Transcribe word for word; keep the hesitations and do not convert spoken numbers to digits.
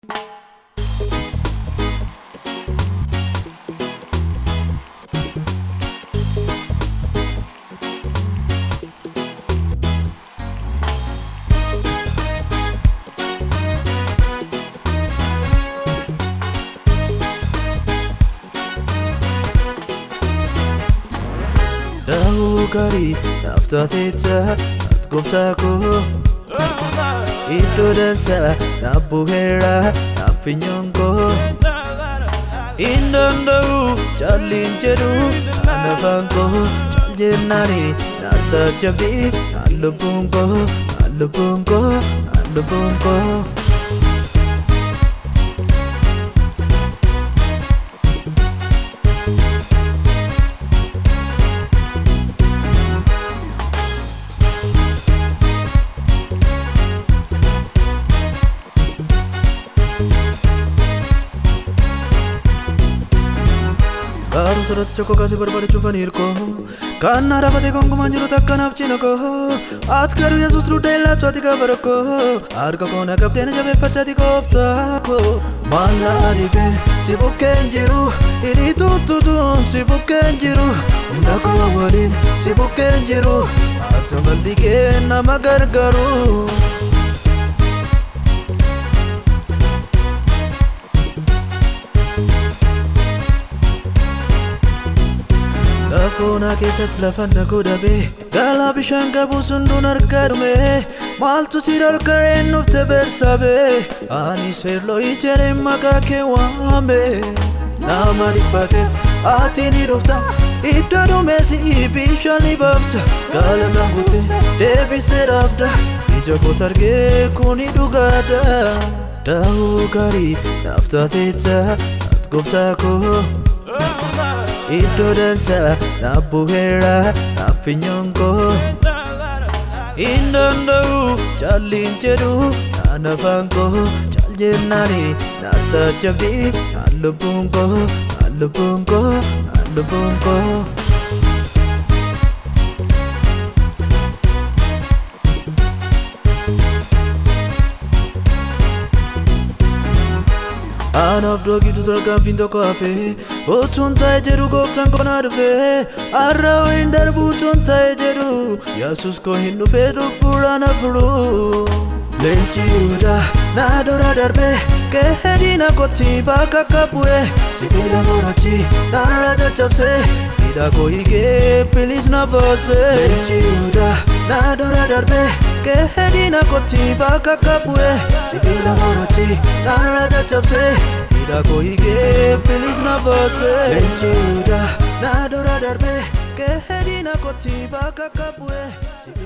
Daugari naftateta atgoftako Idodasa nabuhera nafinyonko Indondo chalinjeru anafanko chaljenari nasachabi alubunko alubunko alubunko Baru surat coko kasih berbalik cuman irko Karena dapat ikon kumanjuru takkan apcinoko Atkaru Yesus rudela cuati kabaroko Arka kona kapten jabe fatati koftako Mala adibin sibuk kenjiru Ini tututun sibuk kenjiru Undako walin sibuk kenjiru Atau balikin nama gargaru Lafona keessatti lafan dhaquu dhabe Gaalaa bishaan qabu sunduun argadume Maaltu si dhorkareen dhufte bersaabe Ani seerloo ijareen maqaa kee waame Nama dhibbateef ati ni dhufta Iddoo dhumeesi bishaan ni baafta Gaalataan guute deebisee dhaabda Ija koota argee kuni dhugaadha Daa'uu gaarii naaf taateetta ati gooftaa koo Idodasa nabuhera nafinyonko Indondo chalinjeru anafanko chaljenari nasachabi alubunko alubunko alubunko Anaaf doogitu tarkaanfiin tokko hafe Otuun ta'e jedhu gooftaan konaa dhufe Har'a wayin darbu utuun ta'e jedhu Yesus koo hin dhufe dubburaan afuru Leenci Yihudaa na dura darbe Qe'ee diina kootti bakka akka bu'e Sibiila moorachi narra caccabse Hidhaa koo hiikee bilis na baase Leenci Yihudaa na dura darbe Qe'ee diina kootti bakka akka bu'e Sibiila moorachi narra caccabse Hidhaa koo hiikee bilis na baase Leenci Yihudaa na dura darbe Qe'ee diina kootti bakka akka bu'e